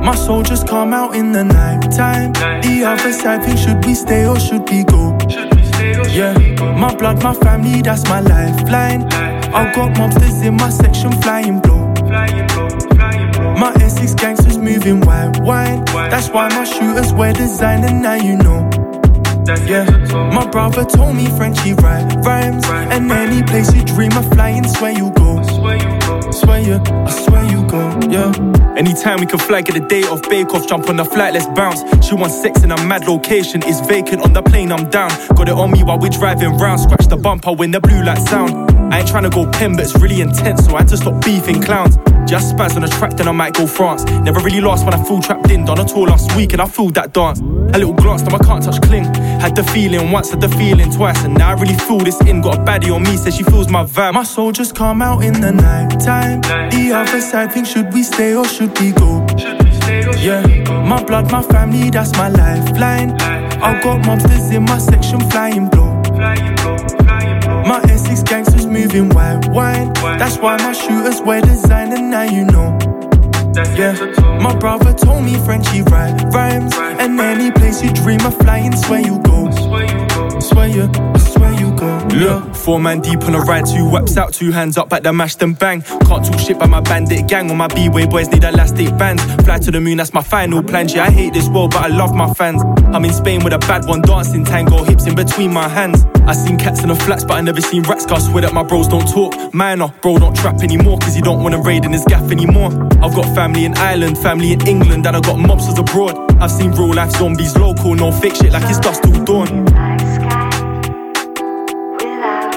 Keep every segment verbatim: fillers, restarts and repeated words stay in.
My soldiers come out in the night time. The other side think, should we stay or should we go? Yeah, my blood, my family, that's my lifeline. I've got mobsters in my section flying blow. My Essex gangsters moving white wine. That's why my shooters wear designer, now you know. Yeah, my brother told me Frenchy write rhymes. And any place you dream of flying, swear you go. Swear you, I swear you go, yeah. Anytime we can fly, get a day off, bake off, jump on the flight, let's bounce. She wants sex in a mad location, it's vacant on the plane, I'm down. Got it on me while we're driving round, scratch the bumper when the blue lights sound. I ain't tryna go pen, but it's really intense, so I had to stop beefing clowns. Just spaz on the track, then I might go France. Never really lost when I feel trapped in. Done a tour last week and I feel that dance. A little glance, now I can't touch cling. Had the feeling once, had the feeling twice, and now I really feel this in. Got a baddie on me, says she feels my vibe. My soldiers come out in the night time. The other side think, should we stay or should we go? Yeah, my blood, my family, that's my lifeline. I've got mobsters in my section flying blow. My Essex gangsters moving white wine. That's why my shooters wear designer, now you know. Yeah, my brother told me Frenchy write rhymes. And any place you dream of flying, swear you go. Swear you, I swear you go. Look, four man deep on a ride, two whaps out, two hands up at the mash then bang. Can't talk shit by my bandit gang, or my B-way boys need elastic bands. Fly to the moon, that's my final plan. Yeah, I hate this world, but I love my fans. I'm in Spain with a bad one, dancing tango, hips in between my hands. I seen cats in the flats, but I never seen rats, cause I swear that my bros don't talk. Minor, bro don't trap anymore, cause he don't wanna raid in his gaff anymore. I've got family in Ireland, family in England, and I got mobsters abroad. I've seen real life zombies local, no fake shit like it's dust till dawn.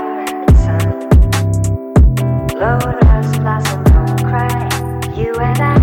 Lotus blossom, don't cry. You and I.